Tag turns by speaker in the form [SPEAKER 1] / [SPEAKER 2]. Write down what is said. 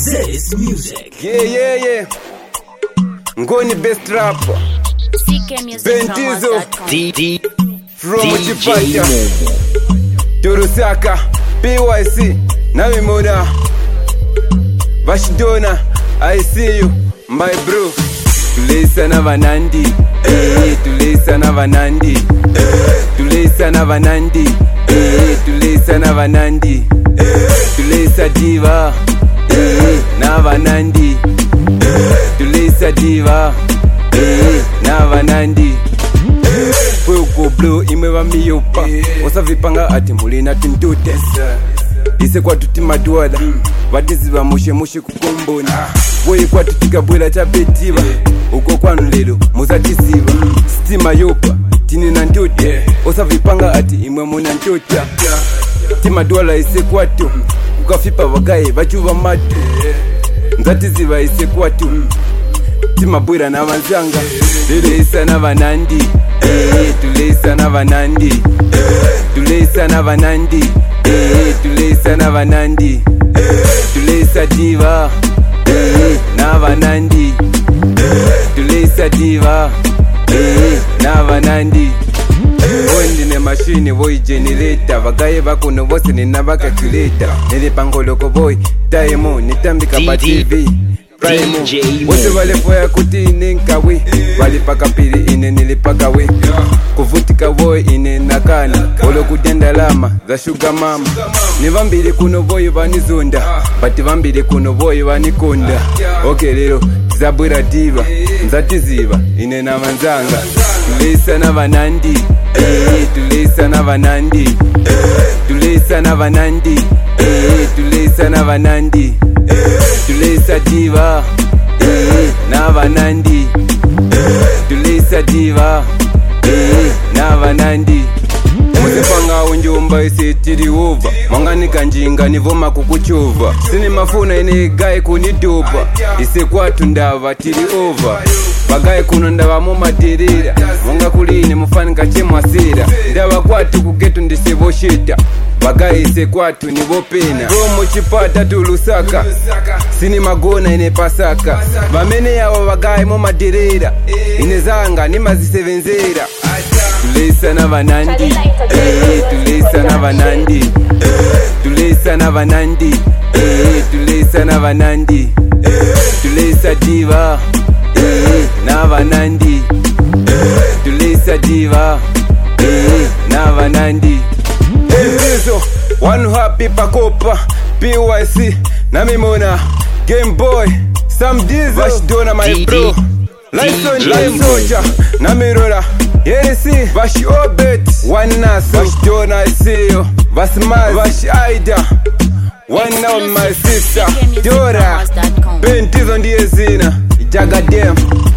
[SPEAKER 1] This music.
[SPEAKER 2] Yeah. Ngoni best rapper. Bentizo. From Chipata. Turusaka. PYC. Namimona. Vashidona. I see you, my bro. Tulesa na vanandi. Tulesa na vanandi. Tulesa na vanandi. Tulesa na vanandi. Tulesa diva. Na vanandi. Tulesa diva. Na vanandi. Pweko blow imeva miyopa. Osavipanga ati mulina tintute. Ise kwa tuti maduada. Vatiziva mushe kukomboni. Woye kwa tutikabwela chapetiba. Uko kwanu lelo muzatisiva. Stima yopa tini na ntote. Osavipanga ati imwe muna ntota. Tima duala ise kwatu. Ukafipa wagaye vachuva matu. Nzatiziva ise kwatu. Tima bwira na manzanga. Tulesa na vanandi. Tulesa na vanandi. Tulesa na vanandi. Tulesa na vanandi. Tulesa diva. Na vanandi. Tulesa diva. Na vanandi. Bondi ne machine boy generator. Vagaye bakuno bose ni nabakakuleta. Nilipangoloko boy Taimo nitambika pa TV Primo wote walefoya kuti inenkawe. Walipaka pili ine nilipakawe. Kuvutika boy ine nakana. Olo kudenda lama za sugar mama. Ni vambili kuno boy vanizonda. Bati vambili kuno boy vanikonda. Okay lero zabwira diva. Nzatiziva ine na manzanga. Tulesa na vanandi. Tulesa na vanandi. Tulesa na vanandi. Tulesa na vanandi. Tulesa diva. Na vanandi. Tulesa diva. Na vanandi. Muzipanga unjumba isi tiri over. Manganika njinga nivoma kukuchuva. Sini mafuna ine gae kunidupa. Isi kwatu ndava tiri over. Bagaye kuno ndava mumatirira. Munga kulini mufanika chemwasira. Ndava kwatu kugetu ndisivoshita. Bagaye ise kwatu nivopena. Romo Chipata tulusaka. Sini magona ine pasaka. Vamene yawa bagaye mumatirira. Ine zanga nimazisevenzera. Tulesa na vanandi. Tulesa na vanandi. Tulesa na vanandi. Tulesa na vanandi. Tulesa diva. Na vanandi. Tulesa diva. Na vanandi. Enzo one happy pakopa. PYC Namimona Game Boy Sam Diesel Vashidona my bro. Life soldier Namirora Yerisi Vashi Obet One Nasa Vashidona I see you Vasmaz Vashi Aida One now my sister Dora Bentizo ndiye zina Jagadem